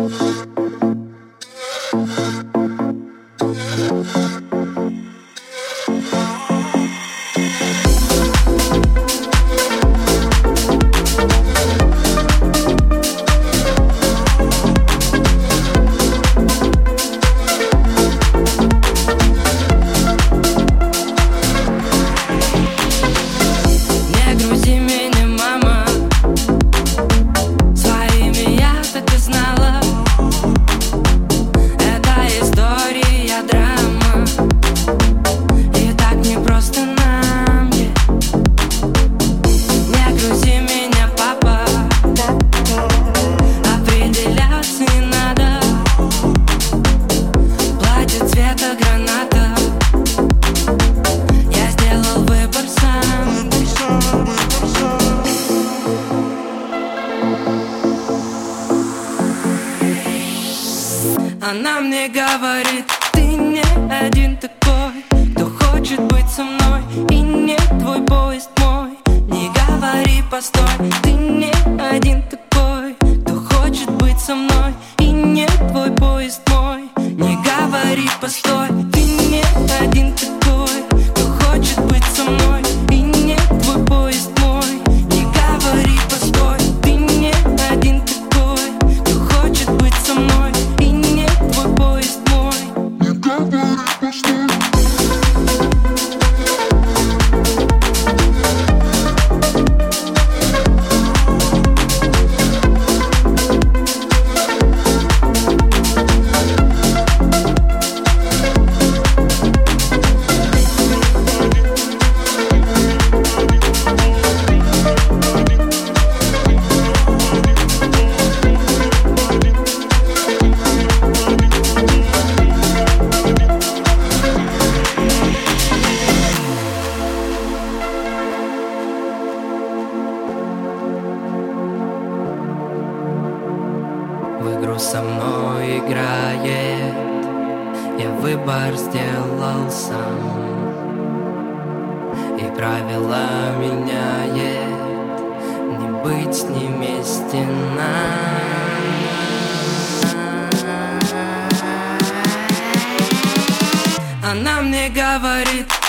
Она мне говорит, ты не один такой, кто хочет быть со мной, и не твой поезд мой. Не говори, постой, ты не один такой, кто хочет быть со мной, и не твой поезд мой. Не говори, постой, ты не один такой, кто хочет быть со мной, и не твой поезд мой. Не говори, постой, ты не один такой, кто хочет быть со мной, и не твой поезд мой. Не говори, постой. В игру со мной играет, я выбор сделал сам, и правила меняет, не быть не вместе нам. Она мне говорит,